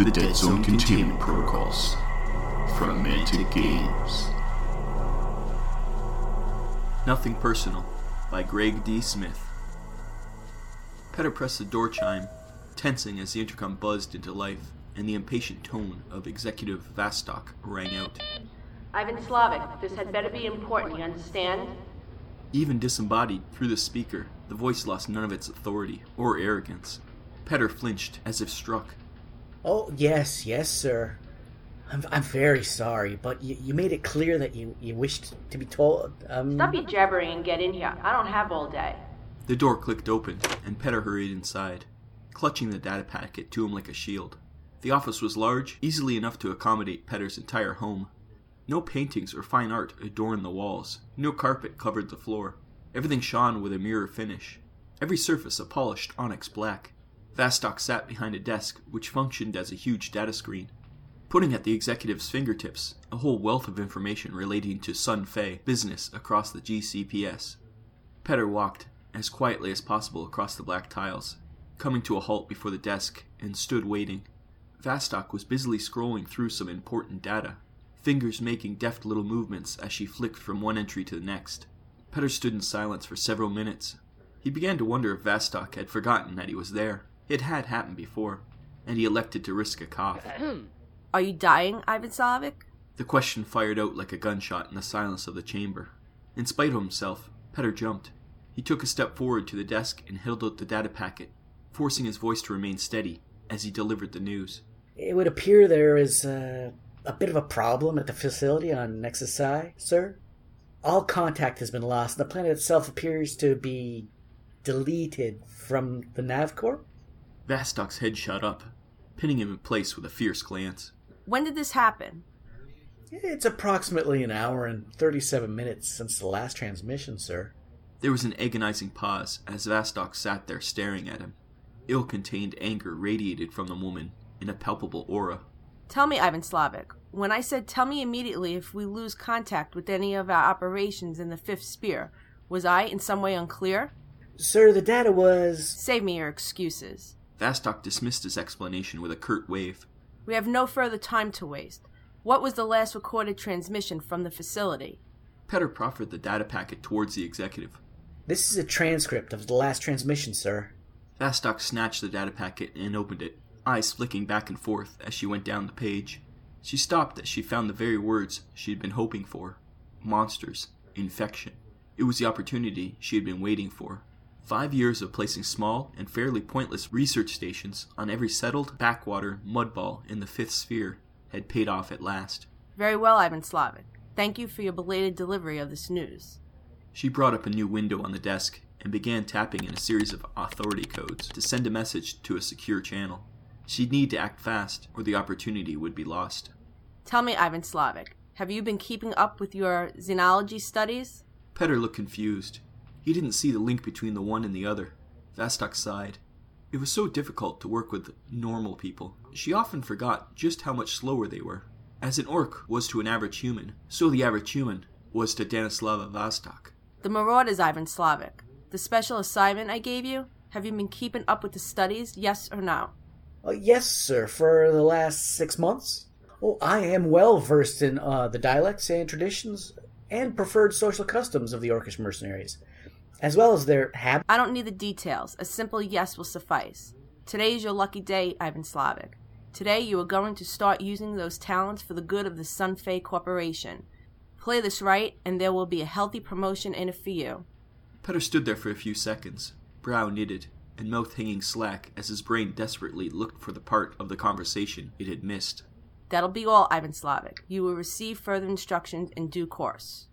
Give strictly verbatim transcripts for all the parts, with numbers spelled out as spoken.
The Dead Zone Containment Protocols from Mantic Games. Nothing Personal by Greg D. Smith. Petter pressed the door chime, tensing as the intercom buzzed into life, and the impatient tone of Executive Vastok rang out. Ivan Slavic, this had better be important, you understand? Even disembodied through the speaker, the voice lost none of its authority or arrogance. Petter flinched as if struck. Oh, yes, yes, sir. I'm I'm very sorry, but you, you made it clear that you, you wished to be told, um... Stop your jabbering and get in here. I don't have all day. The door clicked open, and Petter hurried inside, clutching the data packet to him like a shield. The office was large, easily enough to accommodate Petter's entire home. No paintings or fine art adorned the walls. No carpet covered the floor. Everything shone with a mirror finish. Every surface a polished onyx black. Vastok sat behind a desk which functioned as a huge data screen, putting at the executive's fingertips a whole wealth of information relating to Sun Fei business across the G C P S. Petter walked as quietly as possible across the black tiles, coming to a halt before the desk, and stood waiting. Vastok was busily scrolling through some important data, fingers making deft little movements as she flicked from one entry to the next. Petter stood in silence for several minutes. He began to wonder if Vastok had forgotten that he was there. It had happened before, and he elected to risk a cough. Are you dying, Ivan Slavic? The question fired out like a gunshot in the silence of the chamber. In spite of himself, Petter jumped. He took a step forward to the desk and held out the data packet, forcing his voice to remain steady as he delivered the news. It would appear there is uh, a bit of a problem at the facility on Nexus I, sir. All contact has been lost, and the planet itself appears to be deleted from the NavCorp. Vastok's head shot up, pinning him in place with a fierce glance. When did this happen? It's approximately an hour and thirty-seven minutes since the last transmission, sir. There was an agonizing pause as Vastok sat there staring at him. Ill-contained anger radiated from the woman in a palpable aura. Tell me, Ivan Slavic. When I said tell me immediately if we lose contact with any of our operations in the Fifth Sphere, was I in some way unclear? Sir, the data was... Save me your excuses. Vastok dismissed his explanation with a curt wave. We have no further time to waste. What was the last recorded transmission from the facility? Petter proffered the data packet towards the executive. This is a transcript of the last transmission, sir. Vastok snatched the data packet and opened it, eyes flicking back and forth as she went down the page. She stopped as she found the very words she had been hoping for. Monsters. Infection. It was the opportunity she had been waiting for. Five years of placing small and fairly pointless research stations on every settled backwater mudball in the Fifth Sphere had paid off at last. Very well, Ivan Slavic. Thank you for your belated delivery of this news. She brought up a new window on the desk and began tapping in a series of authority codes to send a message to a secure channel. She'd need to act fast, or the opportunity would be lost. Tell me, Ivan Slavic, have you been keeping up with your xenology studies? Petter looked confused. He didn't see the link between the one and the other. Vastok sighed. It was so difficult to work with normal people. She often forgot just how much slower they were. As an orc was to an average human, so the average human was to Danislava Vastok. The Marauders, Ivan Slavic. The special assignment I gave you? Have you been keeping up with the studies, yes or no? Uh, yes, sir, for the last six months. Oh, I am well versed in uh, the dialects and traditions and preferred social customs of the Orcish mercenaries, as well as their habits. I don't need the details. A simple yes will suffice. Today is your lucky day, Ivan Slavic. Today you are going to start using those talents for the good of the Sun Fei Corporation. Play this right, and there will be a healthy promotion in it for you. Petter stood there for a few seconds, brow knitted, and mouth hanging slack as his brain desperately looked for the part of the conversation it had missed. That'll be all, Ivan Slavic. You will receive further instructions in due course.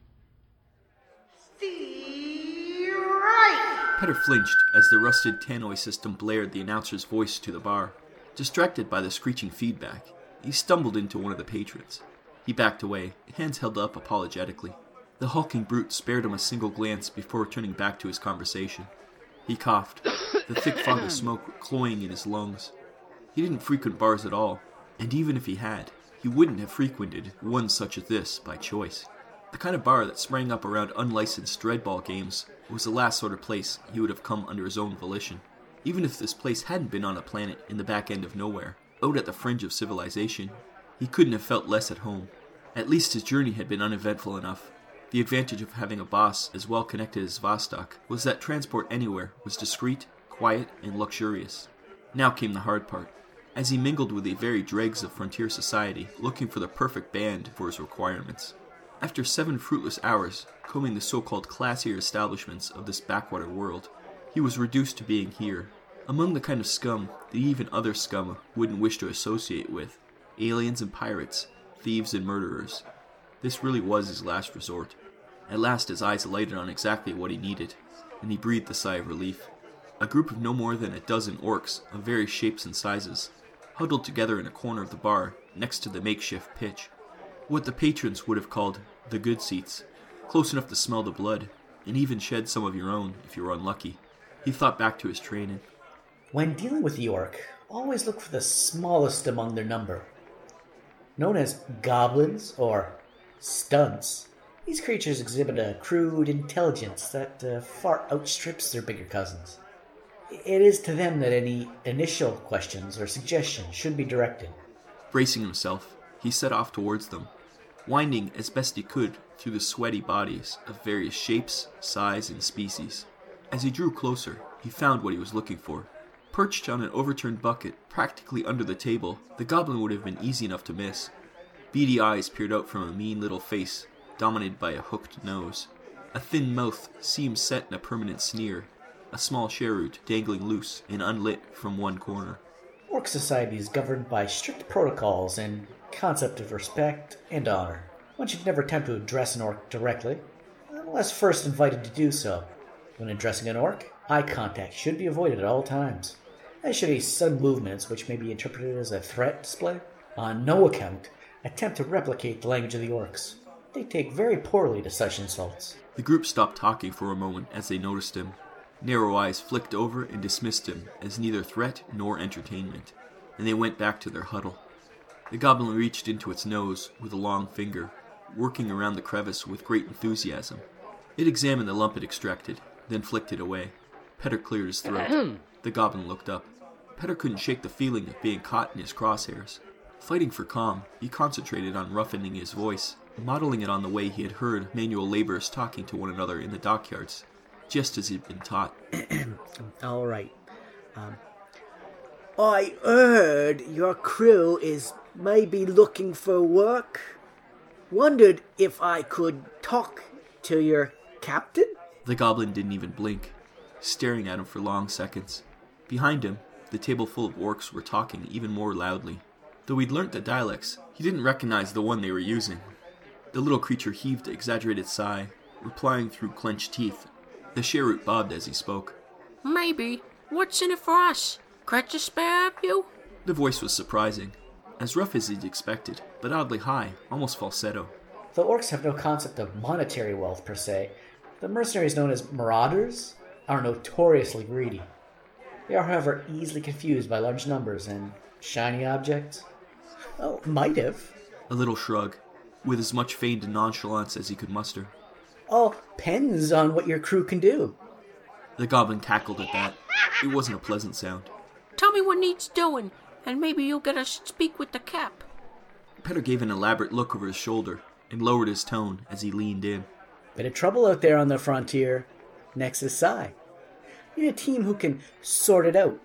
See right! Petter flinched as the rusted tannoy system blared the announcer's voice to the bar. Distracted by the screeching feedback, he stumbled into one of the patrons. He backed away, hands held up apologetically. The hulking brute spared him a single glance before returning back to his conversation. He coughed, the thick fog of smoke cloying in his lungs. He didn't frequent bars at all, and even if he had, he wouldn't have frequented one such as this by choice. The kind of bar that sprang up around unlicensed dreadball games was the last sort of place he would have come under his own volition. Even if this place hadn't been on a planet in the back end of nowhere, Out at the fringe of civilization, he couldn't have felt less at home. At least his journey had been uneventful enough. The advantage of having a boss as well connected as Vostok was that transport anywhere was discreet, quiet, and luxurious. Now came the hard part. As he mingled with the very dregs of frontier society, looking for the perfect band for his requirements. After seven fruitless hours combing the so-called classier establishments of this backwater world, he was reduced to being here, among the kind of scum that even other scum wouldn't wish to associate with, aliens and pirates, thieves and murderers. This really was his last resort. At last his eyes alighted on exactly what he needed, and he breathed a sigh of relief. A group of no more than a dozen orcs of various shapes and sizes, huddled together in a corner of the bar next to the makeshift pitch. What the patrons would have called the good seats, close enough to smell the blood, and even shed some of your own if you were unlucky. He thought back to his training. When dealing with the orc, always look for the smallest among their number. Known as goblins or stunts, these creatures exhibit a crude intelligence that uh, far outstrips their bigger cousins. It is to them that any initial questions or suggestions should be directed. Bracing himself, he set off towards them, winding as best he could through the sweaty bodies of various shapes, size, and species. As he drew closer, he found what he was looking for. Perched on an overturned bucket practically under the table, the goblin would have been easy enough to miss. Beady eyes peered out from a mean little face, dominated by a hooked nose. A thin mouth seemed set in a permanent sneer, a small cheroot dangling loose and unlit from one corner. Orc society is governed by strict protocols and concept of respect and honor. One should never attempt to address an orc directly, unless first invited to do so. When addressing an orc, eye contact should be avoided at all times, as should any sudden movements which may be interpreted as a threat display. On no account attempt to replicate the language of the orcs. They take very poorly to such insults. The group stopped talking for a moment as they noticed him. Narrow eyes flicked over and dismissed him as neither threat nor entertainment, and they went back to their huddle. The goblin reached into its nose with a long finger, working around the crevice with great enthusiasm. It examined the lump it extracted, then flicked it away. Petter cleared his throat. The goblin looked up. Petter couldn't shake the feeling of being caught in his crosshairs. Fighting for calm, he concentrated on roughening his voice, modeling it on the way he had heard manual laborers talking to one another in the dockyards, just as he'd been taught. All right. Um, I heard your crew is maybe looking for work. Wondered if I could talk to your captain? The goblin didn't even blink, staring at him for long seconds. Behind him, the table full of orcs were talking even more loudly. Though he'd learnt the dialects, he didn't recognize the one they were using. The little creature heaved an exaggerated sigh, replying through clenched teeth. The cheroot bobbed as he spoke. Maybe. What's in it for us? Catch a spare of you? The voice was surprising. As rough as he'd expected, but oddly high, almost falsetto. The orcs have no concept of monetary wealth per se. The mercenaries known as marauders are notoriously greedy. They are, however, easily confused by large numbers and shiny objects. Oh, might have. A little shrug, with as much feigned nonchalance as he could muster. All depends on what your crew can do. The goblin cackled at that. It wasn't a pleasant sound. Tell me what needs doing, and maybe you'll get us to speak with the cap. Petter gave an elaborate look over his shoulder and lowered his tone as he leaned in. Bit of trouble out there on the frontier. Next is Sai. Need a team who can sort it out.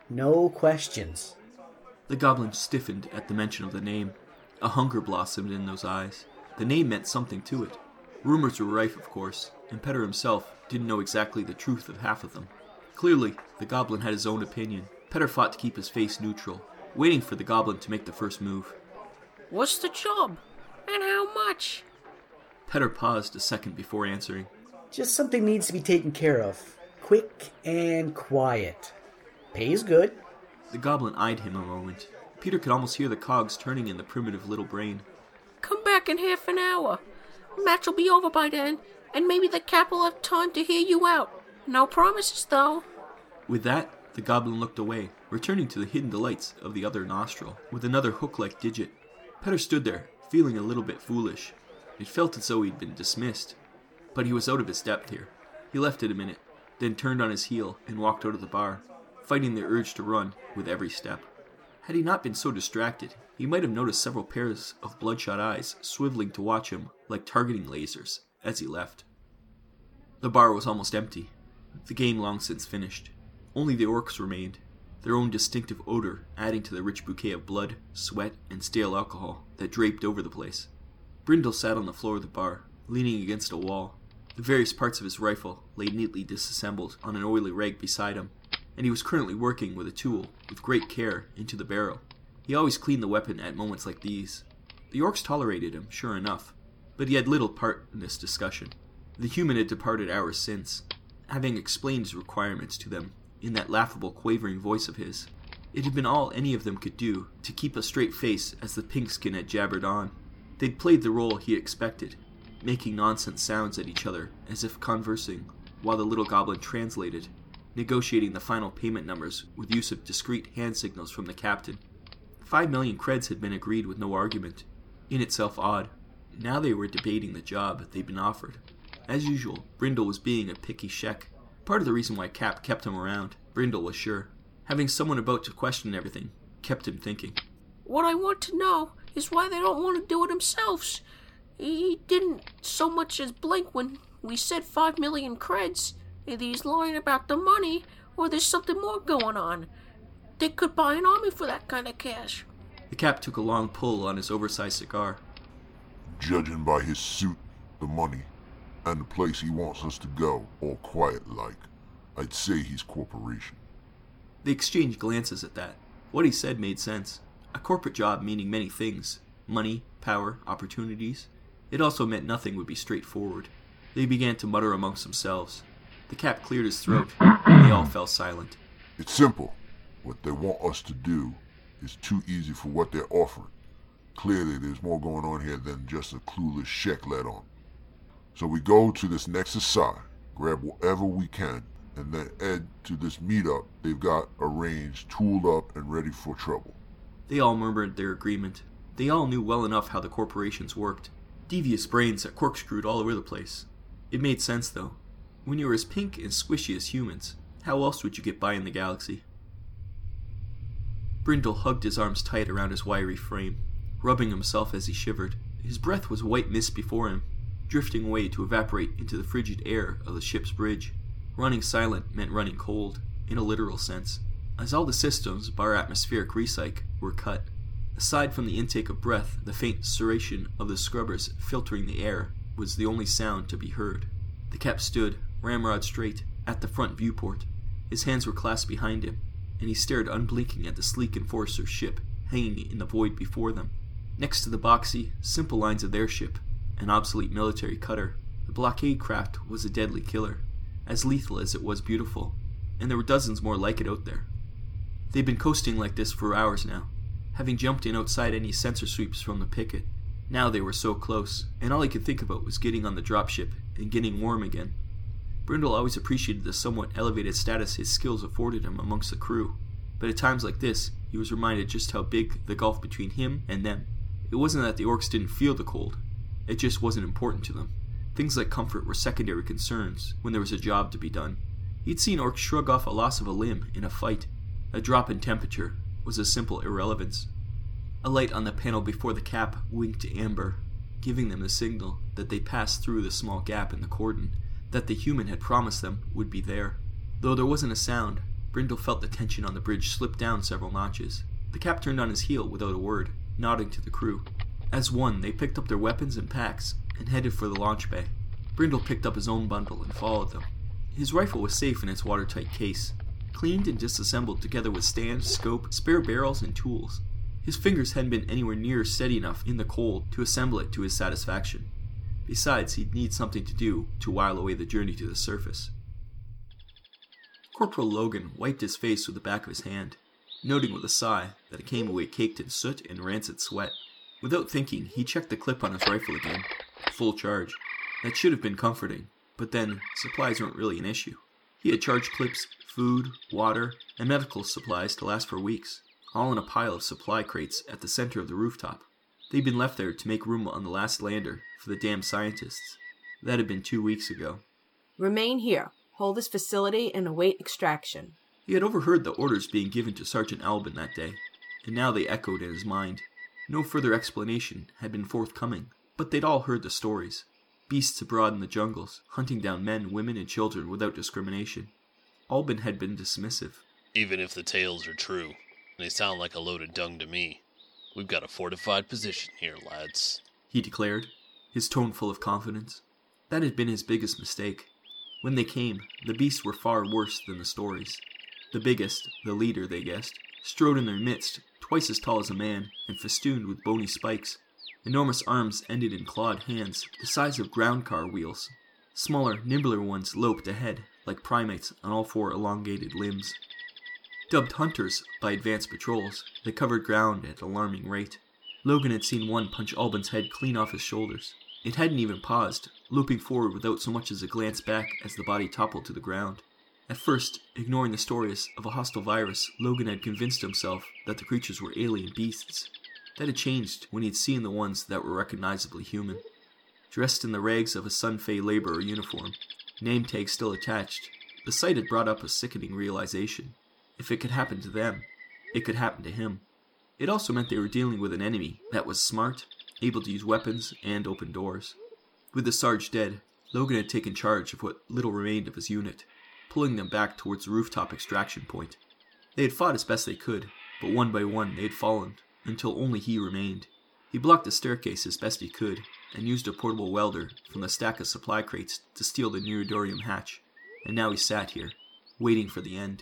No questions. The goblin stiffened at the mention of the name. A hunger blossomed in those eyes. The name meant something to it. Rumors were rife, of course, and Petter himself didn't know exactly the truth of half of them. Clearly, the goblin had his own opinion. Petter fought to keep his face neutral, waiting for the goblin to make the first move. What's the job? And how much? Petter paused a second before answering. Just something needs to be taken care of. Quick and quiet. Pays good. The goblin eyed him a moment. Peter could almost hear the cogs turning in the primitive little brain. Come back in half an hour. Match will be over by then, and maybe the cap will have time to hear you out. No promises, though. With that, the goblin looked away, returning to the hidden delights of the other nostril, with another hook-like digit. Petter stood there, feeling a little bit foolish. It felt as though he'd been dismissed. But he was out of his depth here. He left it a minute, then turned on his heel and walked out of the bar, fighting the urge to run with every step. Had he not been so distracted, he might have noticed several pairs of bloodshot eyes swiveling to watch him like targeting lasers as he left. The bar was almost empty, the game long since finished. Only the orcs remained, their own distinctive odor adding to the rich bouquet of blood, sweat, and stale alcohol that draped over the place. Brindle sat on the floor of the bar, leaning against a wall. The various parts of his rifle lay neatly disassembled on an oily rag beside him, and he was currently working with a tool with great care into the barrel. He always cleaned the weapon at moments like these. The orcs tolerated him, sure enough, but he had little part in this discussion. The human had departed hours since, having explained his requirements to them in that laughable, quavering voice of his. It had been all any of them could do to keep a straight face as the pink-skin had jabbered on. They'd played the role he expected, making nonsense sounds at each other as if conversing, while the little goblin translated, negotiating the final payment numbers with use of discreet hand signals from the captain. Five million creds had been agreed with no argument, in itself odd. Now they were debating the job they'd been offered. As usual, Brindle was being a picky sheck. Part of the reason why Cap kept him around, Brindle was sure. Having someone about to question everything kept him thinking. What I want to know is why they don't want to do it themselves. He didn't so much as blink when we said five million creds. Either he's lying about the money, or there's something more going on. They could buy an army for that kind of cash. The Cap took a long pull on his oversized cigar. Judging by his suit, the money, and the place he wants us to go, all quiet-like, I'd say he's corporation. They exchanged glances at that. What he said made sense. A corporate job meaning many things. Money, power, opportunities. It also meant nothing would be straightforward. They began to mutter amongst themselves. The Cap cleared his throat, and they all fell silent. It's simple. What they want us to do is too easy for what they're offering. Clearly there's more going on here than just a clueless sheck let on. So we go to this Nexus Psi, grab whatever we can, and then head to this meetup they've got arranged, tooled up, and ready for trouble. They all murmured their agreement. They all knew well enough how the corporations worked. Devious brains that corkscrewed all over the place. It made sense, though. When you were as pink and squishy as humans, how else would you get by in the galaxy? Brindle hugged his arms tight around his wiry frame, rubbing himself as he shivered. His breath was white mist before him, drifting away to evaporate into the frigid air of the ship's bridge. Running silent meant running cold, in a literal sense, as all the systems, bar atmospheric recyc, were cut. Aside from the intake of breath, the faint serration of the scrubbers filtering the air was the only sound to be heard. The Cap stood, ramrod straight, at the front viewport. His hands were clasped behind him, and he stared unblinking at the sleek Enforcer ship hanging in the void before them. Next to the boxy, simple lines of their ship, an obsolete military cutter, the blockade craft was a deadly killer, as lethal as it was beautiful, and there were dozens more like it out there. They'd been coasting like this for hours now, having jumped in outside any sensor sweeps from the picket. Now they were so close, and all he could think about was getting on the dropship and getting warm again. Brindle always appreciated the somewhat elevated status his skills afforded him amongst the crew, but at times like this, he was reminded just how big the gulf between him and them. It wasn't that the orcs didn't feel the cold, it just wasn't important to them. Things like comfort were secondary concerns when there was a job to be done. He'd seen orcs shrug off a loss of a limb in a fight. A drop in temperature was a simple irrelevance. A light on the panel before the Cap winked amber, giving them the signal that they passed through the small gap in the cordon that the human had promised them would be there. Though there wasn't a sound, Brindle felt the tension on the bridge slip down several notches. The Cap turned on his heel without a word, nodding to the crew. As one, they picked up their weapons and packs and headed for the launch bay. Brindle picked up his own bundle and followed them. His rifle was safe in its watertight case, cleaned and disassembled together with stand, scope, spare barrels, and tools. His fingers hadn't been anywhere near steady enough in the cold to assemble it to his satisfaction. Besides, he'd need something to do to while away the journey to the surface. Corporal Logan wiped his face with the back of his hand, noting with a sigh that it came away caked in soot and rancid sweat. Without thinking, he checked the clip on his rifle again. Full charge. That should have been comforting, but then, supplies weren't really an issue. He had charge clips, food, water, and medical supplies to last for weeks, all in a pile of supply crates at the center of the rooftop. They'd been left there to make room on the last lander for the damn scientists. That had been two weeks ago. Remain here. Hold this facility and await extraction. He had overheard the orders being given to Sergeant Albin that day, and now they echoed in his mind. No further explanation had been forthcoming, but they'd all heard the stories. Beasts abroad in the jungles, hunting down men, women, and children without discrimination. Albin had been dismissive. Even if the tales are true, they sound like a load of dung to me. We've got a fortified position here, lads, he declared, his tone full of confidence. That had been his biggest mistake. When they came, the beasts were far worse than the stories. The biggest, the leader, they guessed, strode in their midst, twice as tall as a man, and festooned with bony spikes. Enormous arms ended in clawed hands, the size of ground car wheels. Smaller, nimbler ones loped ahead, like primates on all four elongated limbs. Dubbed hunters by advanced patrols, they covered ground at an alarming rate. Logan had seen one punch Albin's head clean off his shoulders. It hadn't even paused, looping forward without so much as a glance back as the body toppled to the ground. At first, ignoring the stories of a hostile virus, Logan had convinced himself that the creatures were alien beasts. That had changed when he had seen the ones that were recognizably human. Dressed in the rags of a Sun Fae laborer uniform, name tag still attached, the sight had brought up a sickening realization. If it could happen to them, it could happen to him. It also meant they were dealing with an enemy that was smart, able to use weapons, and open doors. With the Sarge dead, Logan had taken charge of what little remained of his unit, pulling them back towards the rooftop extraction point. They had fought as best they could, but one by one they had fallen, until only he remained. He blocked the staircase as best he could, and used a portable welder from the stack of supply crates to steal the Neurodorium hatch, and now he sat here, waiting for the end.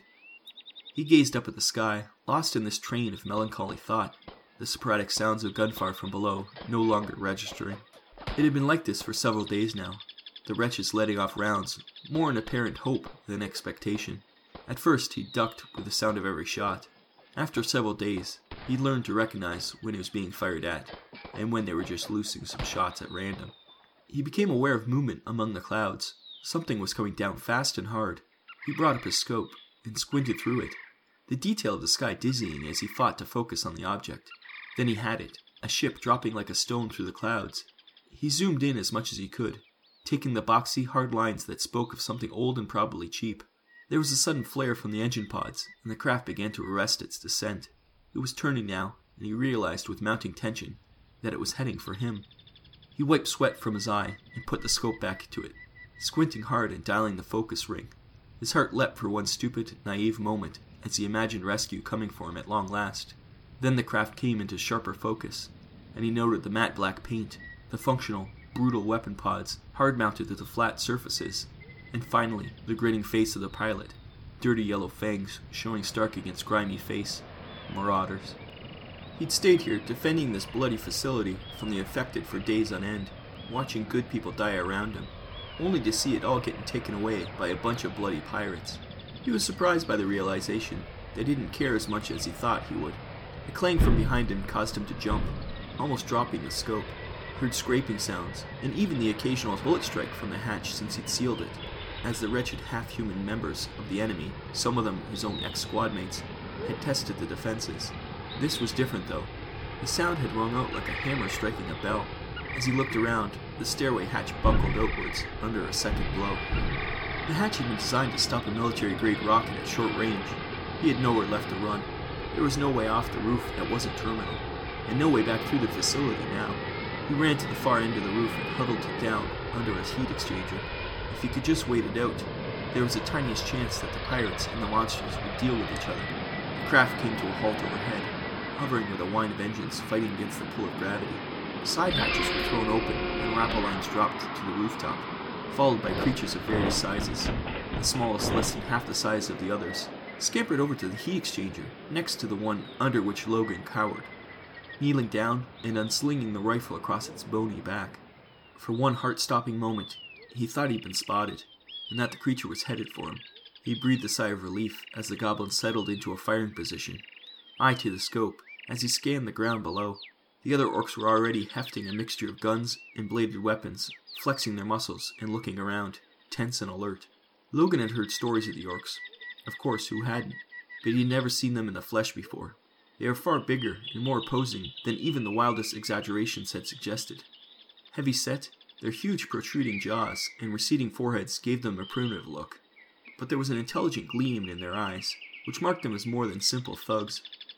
He gazed up at the sky, lost in this train of melancholy thought, the sporadic sounds of gunfire from below no longer registering. It had been like this for several days now, the wretches letting off rounds, more in apparent hope than expectation. At first he ducked with the sound of every shot. After several days, he learned to recognize when it was being fired at, and when they were just loosing some shots at random. He became aware of movement among the clouds. Something was coming down fast and hard. He brought up his scope, and squinted through it, the detail of the sky dizzying as he fought to focus on the object. Then he had it, a ship dropping like a stone through the clouds. He zoomed in as much as he could, taking the boxy, hard lines that spoke of something old and probably cheap. There was a sudden flare from the engine pods, and the craft began to arrest its descent. It was turning now, and he realized with mounting tension that it was heading for him. He wiped sweat from his eye and put the scope back to it, squinting hard and dialing the focus ring. His heart leapt for one stupid, naive moment as he imagined rescue coming for him at long last. Then the craft came into sharper focus, and he noted the matte black paint, the functional, brutal weapon pods hard-mounted to the flat surfaces, and finally the grinning face of the pilot, dirty yellow fangs showing stark against grimy face. Marauders. He'd stayed here defending this bloody facility from the infected for days on end, watching good people die around him, only to see it all getting taken away by a bunch of bloody pirates. He was surprised by the realization they didn't care as much as he thought he would. A clang from behind him caused him to jump, almost dropping the scope. Heard scraping sounds, and even the occasional bullet strike from the hatch since he'd sealed it, as the wretched half-human members of the enemy, some of them his own ex-squadmates, had tested the defenses. This was different, though. The sound had rung out like a hammer striking a bell. As he looked around, the stairway hatch buckled outwards under a second blow. The hatch had been designed to stop a military-grade rocket at short range. He had nowhere left to run. There was no way off the roof that wasn't terminal, and no way back through the facility now. He ran to the far end of the roof and huddled down under his heat exchanger. If he could just wait it out, there was the tiniest chance that the pirates and the monsters would deal with each other. The craft came to a halt overhead, hovering with a whine of engines fighting against the pull of gravity. Side hatches were thrown open, and rappel lines dropped to the rooftop, followed by creatures of various sizes. The smallest, less than half the size of the others, scampered over to the heat exchanger, next to the one under which Logan cowered, kneeling down and unslinging the rifle across its bony back. For one heart-stopping moment, he thought he'd been spotted, and that the creature was headed for him. He breathed a sigh of relief as the goblin settled into a firing position, eye to the scope, as he scanned the ground below. The other orcs were already hefting a mixture of guns and bladed weapons, flexing their muscles and looking around, tense and alert. Logan had heard stories of the orcs. Of course, who hadn't? But he'd never seen them in the flesh before. They were far bigger and more opposing than even the wildest exaggerations had suggested. Heavy set, their huge protruding jaws and receding foreheads gave them a primitive look. But there was an intelligent gleam in their eyes, which marked them as more than simple thugs.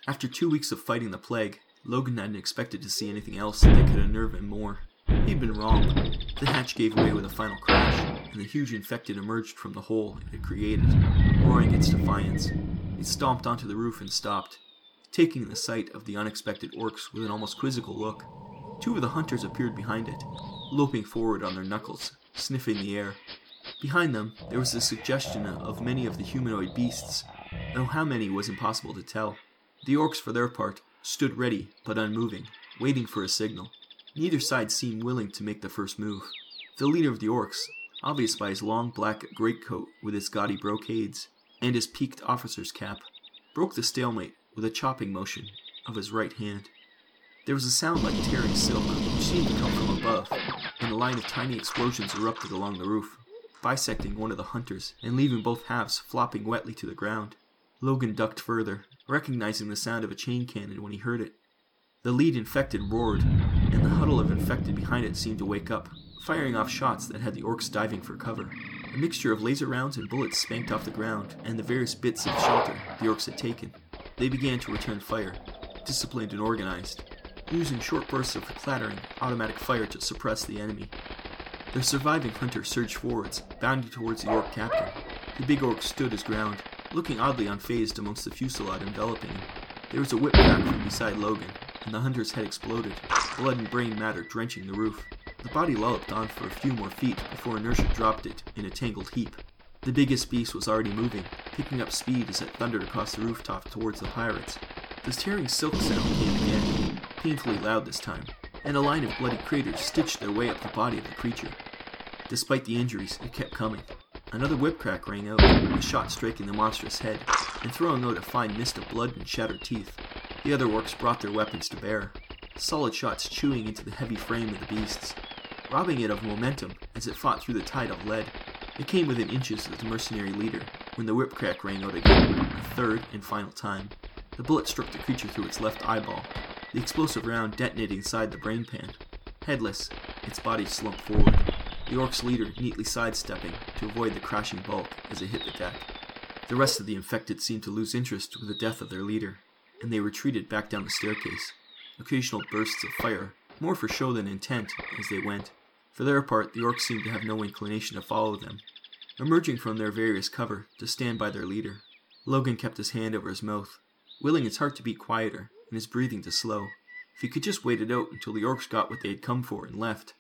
After two weeks of fighting the plague, Logan hadn't expected to see anything else that could unnerve him more. He'd been wrong. The hatch gave way with a final crash, and the huge infected emerged from the hole it had created, roaring its defiance. It stomped onto the roof and stopped, taking the sight of the unexpected orcs with an almost quizzical look. Two of the hunters appeared behind it, loping forward on their knuckles, sniffing the air. Behind them, there was the suggestion of many of the humanoid beasts, though how many was impossible to tell. The orcs, for their part, stood ready but unmoving, waiting for a signal. Neither side seemed willing to make the first move. The leader of the orcs, obvious by his long black greatcoat with its gaudy brocades, and his peaked officer's cap, broke the stalemate with a chopping motion of his right hand. There was a sound like tearing silk, which seemed to come from above, and a line of tiny explosions erupted along the roof, bisecting one of the hunters and leaving both halves flopping wetly to the ground. Logan ducked further, recognizing the sound of a chain cannon when he heard it. The lead infected roared, and the huddle of infected behind it seemed to wake up, firing off shots that had the orcs diving for cover. A mixture of laser rounds and bullets spanked off the ground and the various bits of shelter the orcs had taken. They began to return fire, disciplined and organized, using short bursts of clattering, automatic fire to suppress the enemy. The surviving hunter surged forwards, bounding towards the orc captain. The big orc stood his ground, looking oddly unfazed amongst the fusillade enveloping him. There was a whip crack from beside Logan, and the hunter's head exploded, blood and brain matter drenching the roof. The body lolloped on for a few more feet before inertia dropped it in a tangled heap. The biggest beast was already moving, picking up speed as it thundered across the rooftop towards the pirates. The tearing silk sound came again, painfully loud this time, and a line of bloody craters stitched their way up the body of the creature. Despite the injuries, it kept coming. Another whip crack rang out, a shot striking the monstrous head, and throwing out a fine mist of blood and shattered teeth. The other orcs brought their weapons to bear, solid shots chewing into the heavy frame of the beasts, robbing it of momentum as it fought through the tide of lead. It came within inches of the mercenary leader when the whip crack rang out again, a third and final time. The bullet struck the creature through its left eyeball, the explosive round detonated inside the brain pan. Headless, its body slumped forward, the orc's leader neatly sidestepping to avoid the crashing bulk as it hit the deck. The rest of the infected seemed to lose interest with the death of their leader, and they retreated back down the staircase, occasional bursts of fire, more for show than intent, as they went. For their part, the orcs seemed to have no inclination to follow them, emerging from their various cover to stand by their leader. Logan kept his hand over his mouth, willing his heart to beat quieter and his breathing to slow. If he could just wait it out until the orcs got what they had come for and left.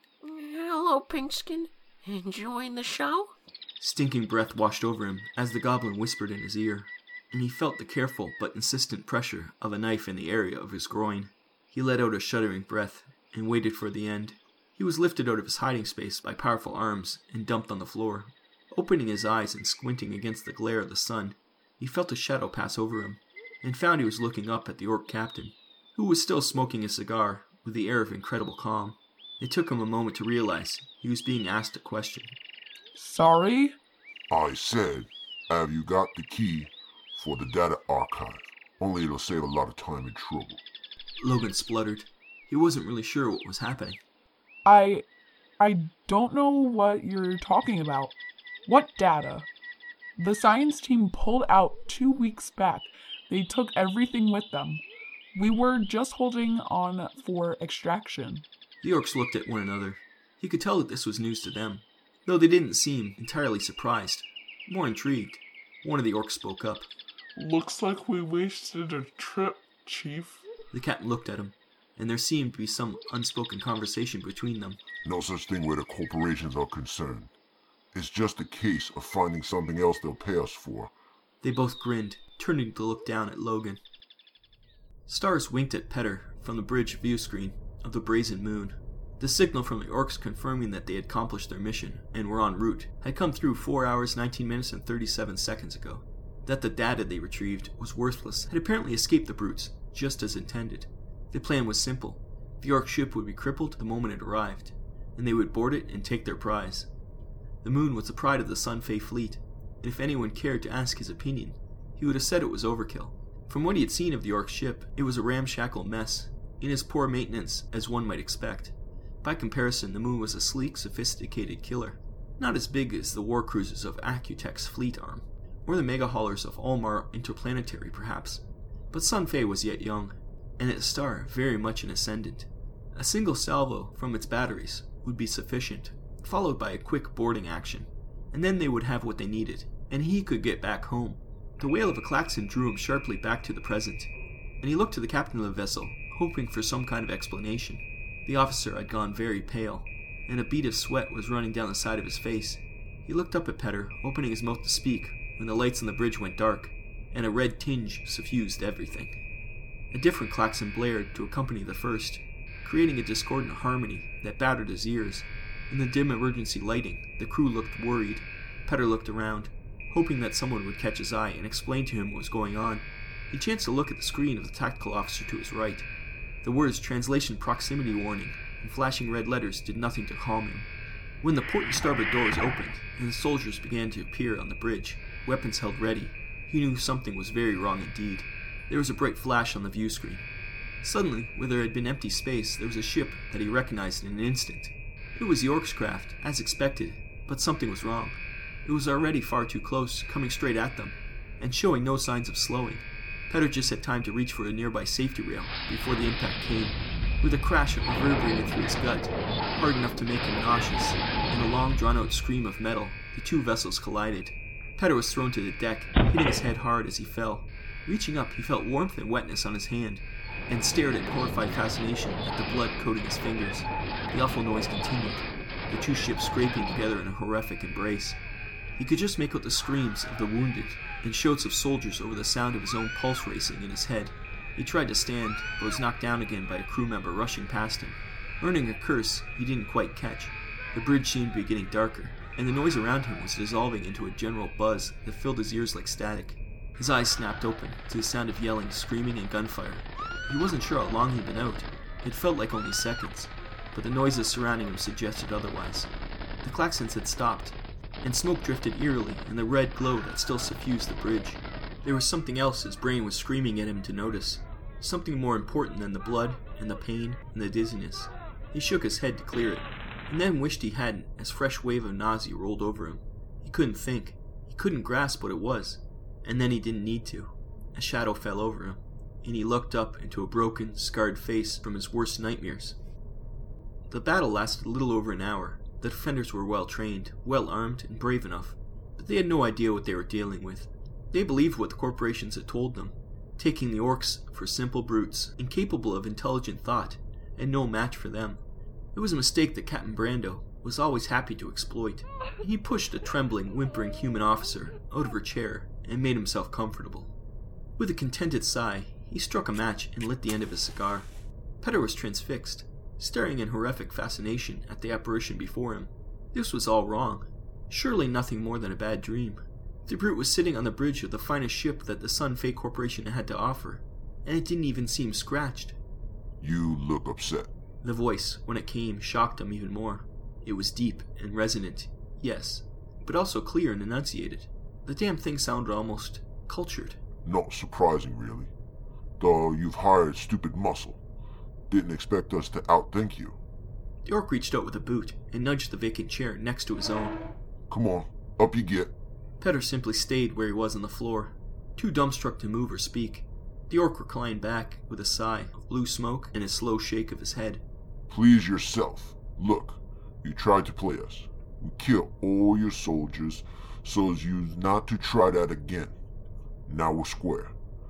Hello, Pinkskin. Enjoying the show? Stinking breath washed over him as the goblin whispered in his ear, and he felt the careful but insistent pressure of a knife in the area of his groin. He let out a shuddering breath and waited for the end. He was lifted out of his hiding space by powerful arms and dumped on the floor. Opening his eyes and squinting against the glare of the sun, he felt a shadow pass over him, and found he was looking up at the orc captain, who was still smoking a cigar with the air of incredible calm. It took him a moment to realize he was being asked a question. Sorry? I said, have you got the key for the data archive? Only it'll save a lot of time and trouble. Logan spluttered. He wasn't really sure what was happening. I... I don't know what you're talking about. What data? The science team pulled out two weeks back. They took everything with them. We were just holding on for extraction. The orcs looked at one another. He could tell that this was news to them, though they didn't seem entirely surprised, more intrigued. One of the orcs spoke up. Looks like we wasted a trip, Chief. The captain looked at him, and there seemed to be some unspoken conversation between them. No such thing where the corporations are concerned. It's just a case of finding something else they'll pay us for. They both grinned, turning to look down at Logan. Stars winked at Petter from the bridge view screen of the Brazen Moon. The signal from the orcs confirming that they had accomplished their mission and were en route had come through four hours, nineteen minutes, and thirty-seven seconds ago. That the data they retrieved was worthless had apparently escaped the brutes, just as intended. The plan was simple. The orc ship would be crippled the moment it arrived, and they would board it and take their prize. The moon was the pride of the Sunfey fleet, and if anyone cared to ask his opinion, he would have said it was overkill. From what he had seen of the orc ship, it was a ramshackle mess, in as poor maintenance as one might expect. By comparison, the moon was a sleek, sophisticated killer, not as big as the war cruisers of Accutech's fleet arm, or the mega haulers of Almar Interplanetary perhaps, But Sun Fei was yet young, and its star very much in ascendant. A single salvo from its batteries would be sufficient, followed by a quick boarding action, and then they would have what they needed, and he could get back home. The wail of a klaxon drew him sharply back to the present, and he looked to the captain of the vessel, hoping for some kind of explanation. The officer had gone very pale, and a bead of sweat was running down the side of his face. He looked up at Petter, opening his mouth to speak, when the lights on the bridge went dark, and a red tinge suffused everything. A different klaxon blared to accompany the first, creating a discordant harmony that battered his ears. In the dim emergency lighting, the crew looked worried. Petter looked around, hoping that someone would catch his eye and explain to him what was going on. He chanced to look at the screen of the tactical officer to his right. The words "Translation Proximity Warning" and flashing red letters did nothing to calm him. When the port and starboard doors opened, and the soldiers began to appear on the bridge, weapons held ready, he knew something was very wrong indeed. There was a bright flash on the view screen. Suddenly, where there had been empty space, there was a ship that he recognized in an instant. It was York's craft, as expected, but something was wrong. It was already far too close, coming straight at them, and showing no signs of slowing. Petter just had time to reach for a nearby safety rail before the impact came. With a crash, it reverberated through his gut, hard enough to make him nauseous. In a long, drawn-out scream of metal, the two vessels collided. Petter was thrown to the deck, hitting his head hard as he fell. Reaching up, he felt warmth and wetness on his hand, and stared in horrified fascination at the blood coating his fingers. The awful noise continued, the two ships scraping together in a horrific embrace. He could just make out the screams of the wounded and shouts of soldiers over the sound of his own pulse racing in his head. He tried to stand, but was knocked down again by a crew member rushing past him. Earning a curse he didn't quite catch. The bridge seemed to be getting darker, and the noise around him was dissolving into a general buzz that filled his ears like static. His eyes snapped open to the sound of yelling, screaming, and gunfire. He wasn't sure how long he'd been out. It felt like only seconds, but the noises surrounding him suggested otherwise. The klaxons had stopped, and smoke drifted eerily in the red glow that still suffused the bridge. There was something else his brain was screaming at him to notice, something more important than the blood and the pain and the dizziness. He shook his head to clear it, and then wished he hadn't as a fresh wave of nausea rolled over him. He couldn't think. He couldn't grasp what it was. And then he didn't need to. A shadow fell over him, and he looked up into a broken, scarred face from his worst nightmares. The battle lasted a little over an hour. The defenders were well trained, well armed, and brave enough, but they had no idea what they were dealing with. They believed what the corporations had told them, taking the orcs for simple brutes, incapable of intelligent thought, and no match for them. It was a mistake that Captain Brando was always happy to exploit. He pushed a trembling, whimpering human officer out of her chair and made himself comfortable. With a contented sigh, he struck a match and lit the end of his cigar. Petter was transfixed, staring in horrific fascination at the apparition before him. This was all wrong. Surely nothing more than a bad dream. The brute was sitting on the bridge of the finest ship that the Sun Fei Corporation had to offer, and it didn't even seem scratched. You look upset. The voice, when it came, shocked him even more. It was deep and resonant, yes, but also clear and enunciated. The damn thing sounded almost cultured. Not surprising, really. Though you've hired stupid muscle. Didn't expect us to outthink you. The orc reached out with a boot and nudged the vacant chair next to his own. Come on, up you get. Petter simply stayed where he was on the floor, too dumbstruck to move or speak. The orc reclined back with a sigh of blue smoke and a slow shake of his head. Please yourself. Look, you tried to play us. We killed all your soldiers so as you not to try that again. Now we're square.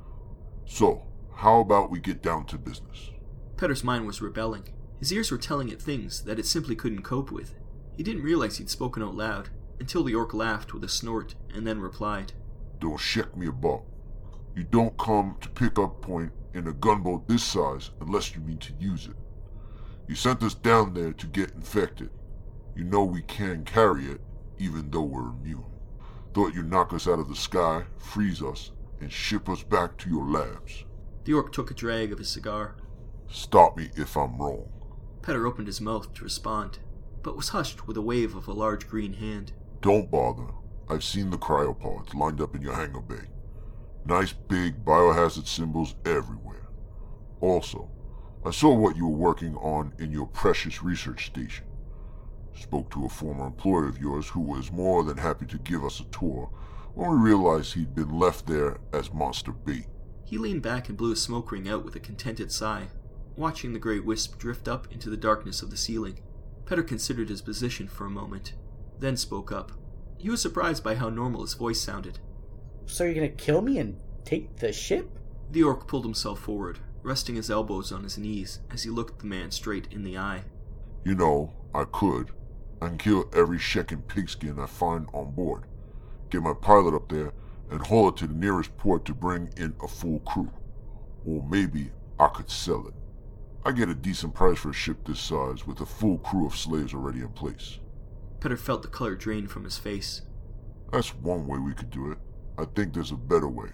So, how about we get down to business? Petter's mind was rebelling. His ears were telling it things that it simply couldn't cope with. He didn't realize he'd spoken out loud, until the orc laughed with a snort, and then replied, Don't shake me about. You don't come to pick up point in a gunboat this size unless you mean to use it. You sent us down there to get infected. You know we can carry it, even though we're immune. Thought you'd knock us out of the sky, freeze us, and ship us back to your labs. The orc took a drag of his cigar. Stop me if I'm wrong. Petter opened his mouth to respond, but was hushed with a wave of a large green hand. Don't bother. I've seen the cryopods lined up in your hangar bay. Nice big biohazard symbols everywhere. Also, I saw what you were working on in your precious research station. Spoke to a former employee of yours who was more than happy to give us a tour when we realized he'd been left there as monster bait. He leaned back and blew a smoke ring out with a contented sigh, watching the grey wisp drift up into the darkness of the ceiling. Petter considered his position for a moment, then spoke up. He was surprised by how normal his voice sounded. So you're gonna kill me and take the ship? The orc pulled himself forward, resting his elbows on his knees as he looked the man straight in the eye. You know, I could. I can kill every Shekin pigskin I find on board, get my pilot up there, and haul it to the nearest port to bring in a full crew. Or maybe I could sell it. I get a decent price for a ship this size with a full crew of slaves already in place. Petter felt the color drain from his face. That's one way we could do it. I think there's a better way.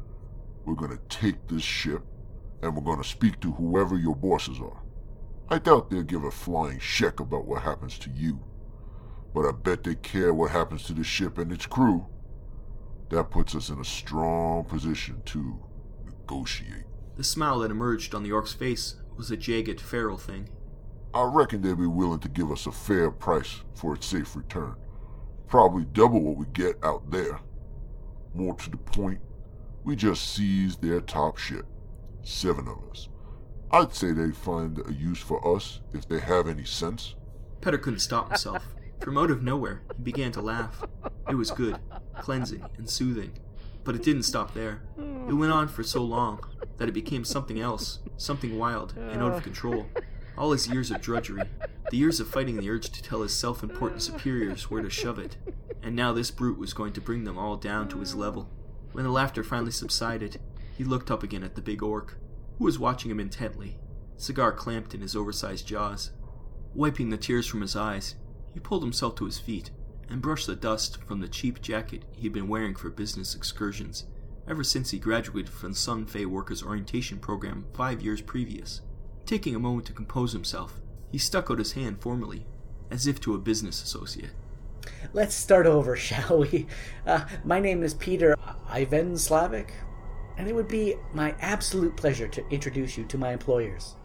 We're gonna take this ship, and we're gonna speak to whoever your bosses are. I doubt they'll give a flying sheck about what happens to you, but I bet they care what happens to the ship and its crew. That puts us in a strong position to negotiate. The smile that emerged on the orc's face was a jagged, feral thing. I reckon they'll be willing to give us a fair price for its safe return. Probably double what we get out there. More to the point, we just seized their top ship. Seven of us. I'd say they'd find a use for us if they have any sense. Petter couldn't stop himself. From out of nowhere, he began to laugh. It was good, cleansing, and soothing. But it didn't stop there. It went on for so long that it became something else, something wild and out of control. All his years of drudgery, the years of fighting the urge to tell his self-important superiors where to shove it, and now this brute was going to bring them all down to his level. When the laughter finally subsided, he looked up again at the big orc, who was watching him intently, cigar clamped in his oversized jaws. Wiping the tears from his eyes, he pulled himself to his feet and brushed the dust from the cheap jacket he had been wearing for business excursions ever since he graduated from the Sun Fae Workers Orientation Program five years previous. Taking a moment to compose himself, he stuck out his hand formally, as if to a business associate. Let's start over, shall we? Uh, my name is Peter Ivan Slavic, and it would be my absolute pleasure to introduce you to my employers.